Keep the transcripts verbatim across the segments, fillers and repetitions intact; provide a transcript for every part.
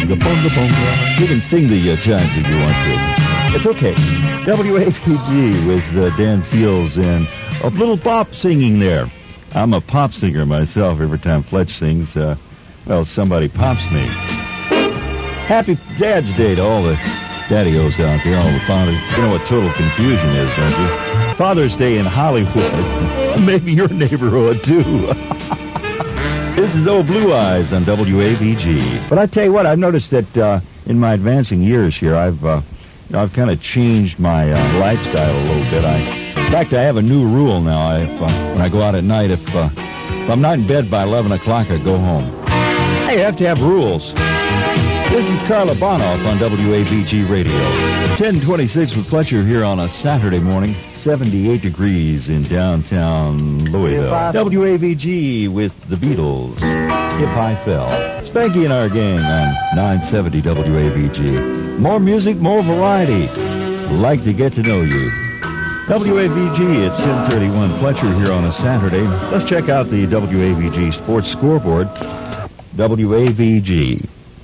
bonga, bonga, bonga. You can sing the uh, chimes if you want to. It's okay. W A V G with uh, Dan Seals and a little pop singing there. I'm a pop singer myself. Every time Fletch sings, uh, well, somebody pops me. Happy Dad's Day to all the daddy-os out there, all the fathers. You know what total confusion is, don't you? Father's Day in Hollywood. Maybe your neighborhood, too. This is Old Blue Eyes on W A V G. But I tell you what, I've noticed that uh, in my advancing years here, I've uh, you know, I've kind of changed my uh, lifestyle a little bit. I, in fact, I have a new rule now. I, if, uh, when I go out at night, if, uh, if I'm not in bed by eleven o'clock, I go home. Hey, you have to have rules. This is Carla Bonoff on W A V G Radio. ten twenty-six with Fletcher here on a Saturday morning. seventy-eight degrees in downtown Louisville. W A V G with the Beatles. If I Fell. Spanky and our gang on nine seventy W A V G. More music, more variety. Like to get to know you. W A V G at ten thirty-one. Fletcher here on a Saturday. Let's check out the W A V G sports scoreboard. W A V G.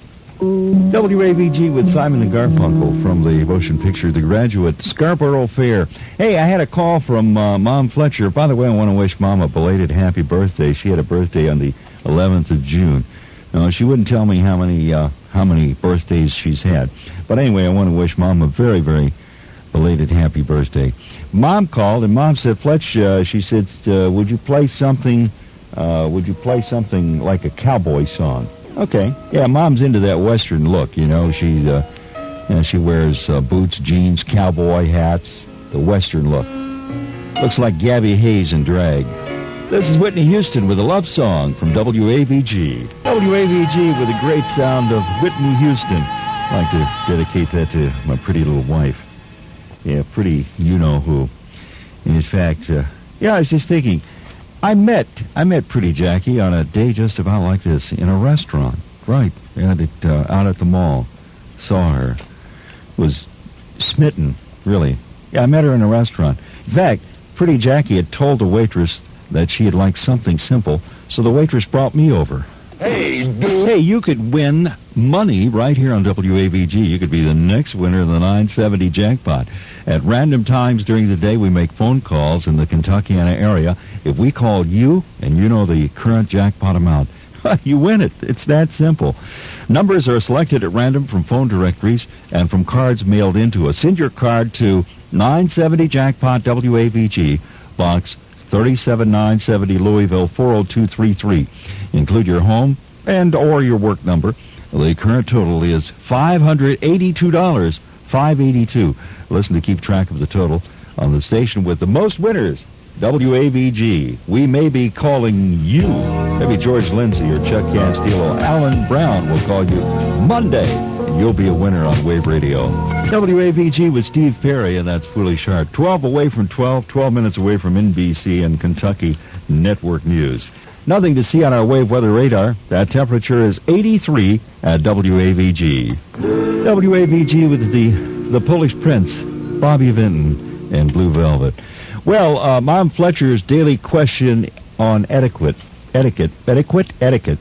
W A V G with Simon and Garfunkel from the motion picture The Graduate, Scarborough Fair. Hey, I had a call from uh, Mom Fletcher. By the way, I want to wish Mom a belated happy birthday. She had a birthday on the eleventh of June. Now, she wouldn't tell me how many uh, how many birthdays she's had. But anyway, I want to wish Mom a very, very belated happy birthday. Mom called, and Mom said, Fletch, uh, she said, uh, would you play something, uh, would you play something like a cowboy song? Okay. Yeah, Mom's into that Western look, you know. She, uh, you know, she wears uh, boots, jeans, cowboy hats, the Western look. Looks like Gabby Hayes in drag. This is Whitney Houston with a love song from W A V G. W A V G with a great sound of Whitney Houston. I'd like to dedicate that to my pretty little wife. Yeah, pretty you-know-who. In fact, uh, yeah, I was just thinking... I met I met Pretty Jackie on a day just about like this in a restaurant. Right, at it, uh, out at the mall. Saw her. Was smitten, really. Yeah, I met her in a restaurant. In fact, Pretty Jackie had told the waitress that she had liked something simple, so the waitress brought me over. Hey, hey, you could win money right here on W A V G. You could be the next winner of the nine seventy jackpot. At random times during the day, we make phone calls in the Kentuckiana area. If we call you and you know the current jackpot amount, you win it. It's that simple. Numbers are selected at random from phone directories and from cards mailed in to us. Send your card to nine seventy Jackpot W A V G, Box thirty-seven nine seventy, Louisville four oh two three three. Include your home and or your work number. The current total is five hundred eighty-two dollars. five hundred eighty-two dollars. Listen to keep track of the total on the station with the most winners. W A V G. We may be calling you. Maybe George Lindsay or Chuck Castillo. Alan Brown will call you Monday, and you'll be a winner on Wave Radio. W A V G with Steve Perry, and that's Foolish Heart. twelve away from twelve, twelve minutes away from N B C and Kentucky Network News. Nothing to see on our wave weather radar. That temperature is eighty-three at W A V G. W A V G with the, the Polish Prince, Bobby Vinton, and Blue Velvet. Well, uh, Mom Fletcher's daily question on etiquette. Etiquette. Etiquette? Etiquette.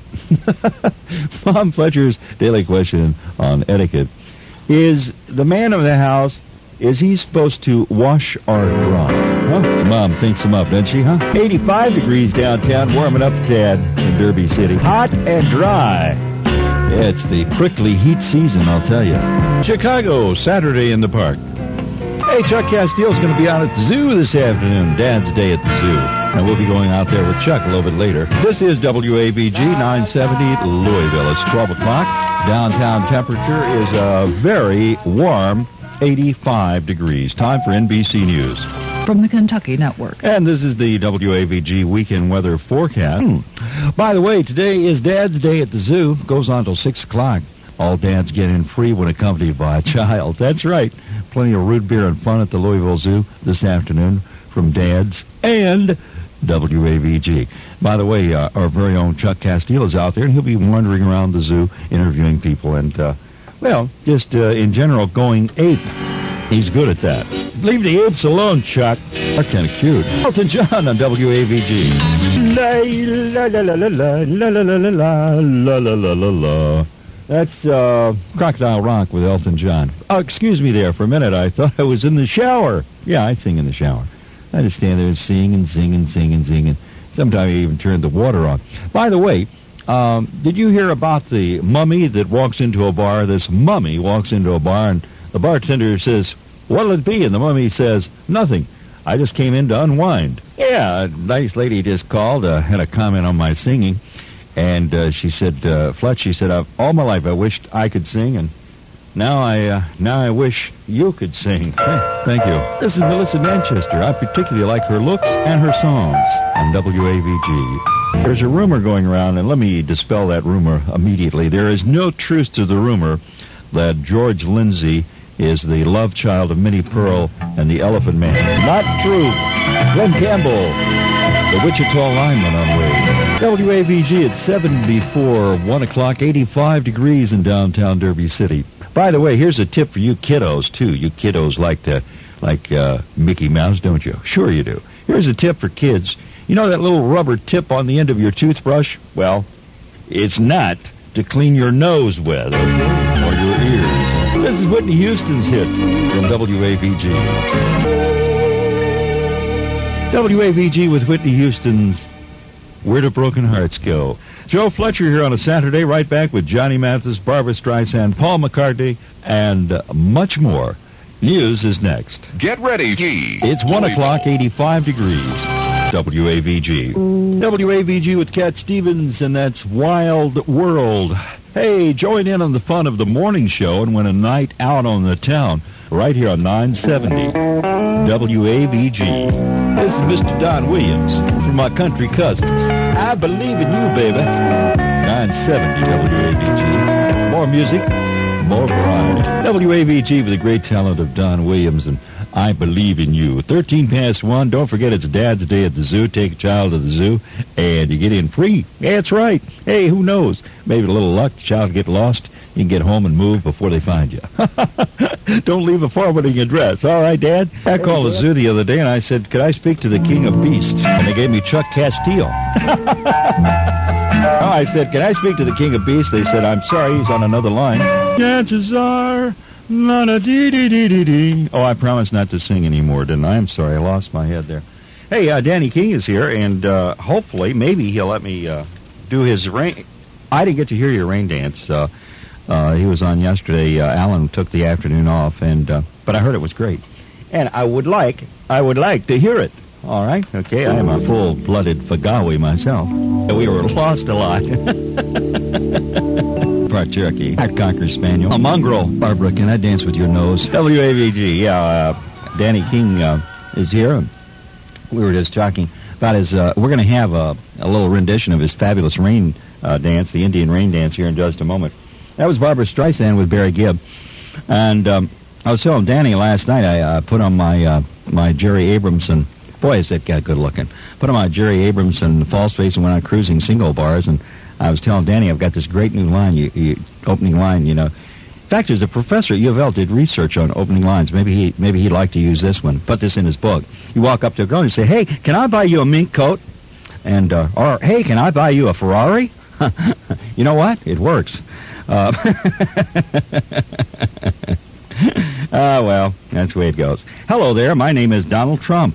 Mom Fletcher's daily question on etiquette. Is the man of the house, is he supposed to wash or dry? Huh? Mom thinks him up, doesn't she, huh? eighty-five degrees downtown, warming up a tad in Derby City. Hot and dry. Yeah, it's the prickly heat season, I'll tell you. Chicago, Saturday in the Park. Hey, Chuck Castillo's going to be out at the zoo this afternoon. Dad's Day at the zoo. And we'll be going out there with Chuck a little bit later. This is W A V G nine seventy Louisville. It's twelve o'clock. Downtown temperature is a very warm eighty-five degrees. Time for N B C News. From the Kentucky Network. And this is the W A V G weekend weather forecast. Hmm. By the way, today is Dad's Day at the zoo. Goes on till six o'clock. All dads get in free when accompanied by a child. That's right. Plenty of root beer and fun at the Louisville Zoo this afternoon from Dads and W A V G. By the way, uh, our very own Chuck Castillo is out there, and he'll be wandering around the zoo interviewing people and, uh, well, just uh, in general going ape. He's good at that. Leave the apes alone, Chuck. They're kind of cute. Elton John on W A V G. La la la la la la la la la la la la la la la. That's uh, Crocodile Rock with Elton John. Oh, excuse me there for a minute. I thought I was in the shower. Yeah, I sing in the shower. I just stand there and sing and sing and sing and sing. And sometimes I even turn the water on. By the way, um, did you hear about the mummy that walks into a bar? This mummy walks into a bar, and the bartender says, "What'll it be?" And the mummy says, "Nothing. I just came in to unwind." Yeah, a nice lady just called, uh, had a comment on my singing. And uh, she said, uh, Fletch, she said, uh, all my life I wished I could sing, and now I uh, now I wish you could sing. Hey, thank you. This is Melissa Manchester. I particularly like her looks and her songs on W A V G. There's a rumor going around, and let me dispel that rumor immediately. There is no truth to the rumor that George Lindsay is the love child of Minnie Pearl and the Elephant Man. Not true. Glenn Campbell, the Wichita lineman on wave. W A V G at seven before one o'clock, eighty-five degrees in downtown Derby City. By the way, here's a tip for you kiddos, too. You kiddos like to, like uh, Mickey Mouse, don't you? Sure you do. Here's a tip for kids. You know that little rubber tip on the end of your toothbrush? Well, it's not to clean your nose with or your ears. This is Whitney Houston's hit from W A V G. W A V G with Whitney Houston's Where Do Broken Hearts Go? Joe Fletcher here on a Saturday, right back with Johnny Mathis, Barbra Streisand, Paul McCartney, and uh, much more. News is next. Get ready, G. It's one o'clock, eighty-five degrees. W A V G. W A V G with Cat Stevens, and that's Wild World. Hey, join in on the fun of the morning show and win a night out on the town right here on nine seventy W A V G. This is Mister Don Williams from my country cousins. I believe in you, baby. nine seventy W A V G. More music, more variety. W A V G with the great talent of Don Williams and I Believe in You. thirteen past one. Don't forget it's Dad's Day at the zoo. Take a child to the zoo, and you get in free. Yeah, that's right. Hey, who knows? Maybe a little luck, the child get lost. You can get home and move before they find you. Don't leave a forwarding address. All right, Dad? I called the zoo the other day, and I said, could I speak to the King of Beasts? And they gave me Chuck Castile. Oh, I said, can I speak to the King of Beasts? They said, I'm sorry, he's on another line. Chances are... La-da-dee-dee-dee-dee-dee. Oh, I promised not to sing anymore, didn't I? I'm sorry, I lost my head there. Hey, uh, Danny King is here, and uh, hopefully, maybe he'll let me uh, do his rain... I didn't get to hear your rain dance. Uh, uh, he was on yesterday. Uh, Alan took the afternoon off, and uh, but I heard it was great. And I would like, I would like to hear it. All right? Okay, I am a full-blooded Fagawi myself. We were lost a lot. Part Cherokee, part Cocker Spaniel, a mongrel. Barbara, can I dance with your nose? W A V G, yeah, uh, Danny King uh, is here. We were just talking about his, uh, we're going to have a, a little rendition of his fabulous rain uh, dance, the Indian rain dance, here in just a moment. That was Barbra Streisand with Barry Gibb. And um, I was telling Danny last night, I uh, put on my uh, my Jerry Abramson, boy, is that guy good looking, put on my Jerry Abramson false face and went out cruising single bars, and I was telling Danny, I've got this great new line, you, you, opening line, you know. In fact, there's a professor at U of L did research on opening lines. Maybe he maybe he'd like to use this one. Put this in his book. You walk up to a girl and you say, hey, can I buy you a mink coat? And, uh, or, hey, can I buy you a Ferrari? You know what? It works. Uh, ah, well, that's the way it goes. Hello there. My name is Donald Trump.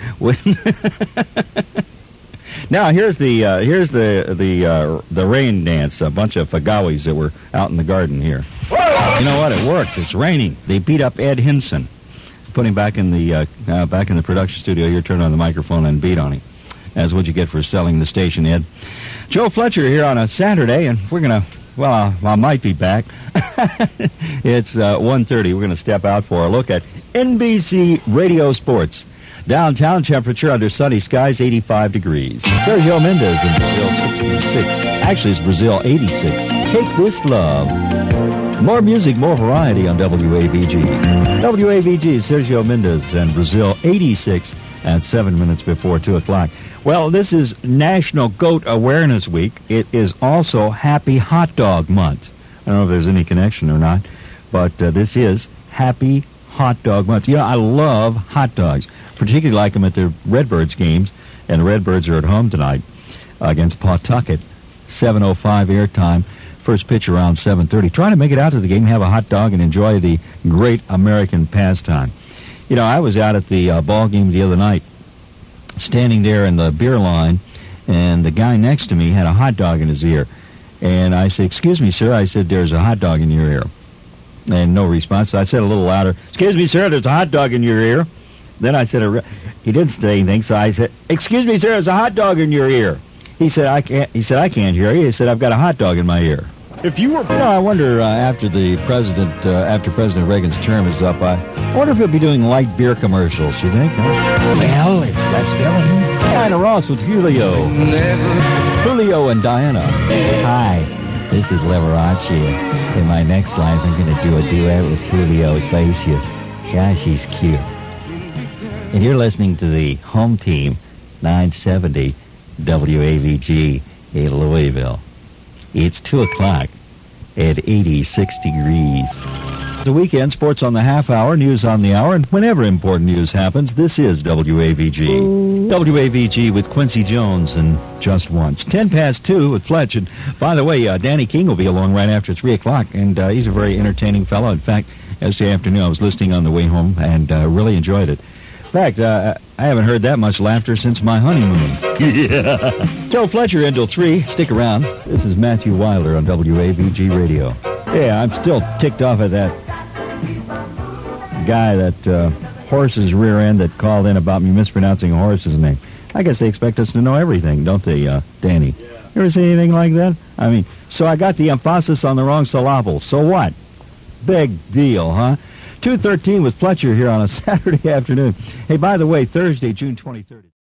Now here's the uh, here's the the uh, the rain dance. A bunch of Fagawis that were out in the garden here. You know what? It worked. It's raining. They beat up Ed Hinson. Put him back in the uh, uh, back in the production studio here. Turn on the microphone and beat on him. That's what you get for selling the station, Ed. Joe Fletcher here on a Saturday, and we're gonna. Well, I, I might be back. It's uh, one thirty. We're going to step out for a look at N B C Radio Sports. Downtown temperature under sunny skies, eighty-five degrees. Sergio Mendes in Brazil, sixty-six. Actually, it's Brazil, eighty-six. Take This Love. More music, more variety on W A V G. W A V G, Sergio Mendes and Brazil, eighty-six at seven minutes before two o'clock. Well, this is National Goat Awareness Week. It is also Happy Hot Dog Month. I don't know if there's any connection or not, but uh, this is Happy Hot Dog Month. You know, I love hot dogs, particularly like them at the Redbirds games, and the Redbirds are at home tonight against Pawtucket. seven oh five airtime. First pitch around seven thirty. Trying to make it out to the game, have a hot dog, and enjoy the great American pastime. You know, I was out at the uh, ball game the other night, standing there in the beer line, and the guy next to me had a hot dog in his ear. And I said, "Excuse me, sir." I said, "There's a hot dog in your ear." And no response. So I said a little louder, "Excuse me, sir, there's a hot dog in your ear." Then I said, a re- he didn't say anything, so I said, "Excuse me, sir, there's a hot dog in your ear." He said, "I can't." He said, "I can't hear you." He said, "I've got a hot dog in my ear." If you were, you know, I wonder uh, after the president, uh, after President Reagan's term is up, I wonder if he'll be doing light beer commercials. You think? Huh? Well, it's Les Dillon. Diana Ross with Julio. Julio and Diana. Hi, this is Liberace. In my next life, I'm going to do a duet with Julio Iglesias. Gosh, he's cute. And you're listening to the home team, nine seventy W A V G in Louisville. It's two o'clock at eighty-six degrees. The weekend, sports on the half hour, news on the hour, and whenever important news happens, this is W A V G. W A V G with Quincy Jones and Just Once. Ten past two with Fletch. And by the way, uh, Danny King will be along right after three o'clock, and uh, he's a very entertaining fellow. In fact, yesterday afternoon I was listening on the way home and uh, really enjoyed it. In fact, uh, I haven't heard that much laughter since my honeymoon. Yeah. Joe Fletcher until three. Stick around. This is Matthew Wilder on W A V G Radio. Yeah, I'm still ticked off at that guy, that uh, horse's rear end that called in about me mispronouncing a horse's name. I guess they expect us to know everything, don't they, uh, Danny? Yeah. You ever see anything like that? I mean, so I got the emphasis on the wrong syllable. So what? Big deal, huh? two thirteen with Fletcher here on a Saturday afternoon. Hey, by the way, Thursday, June twenty-third.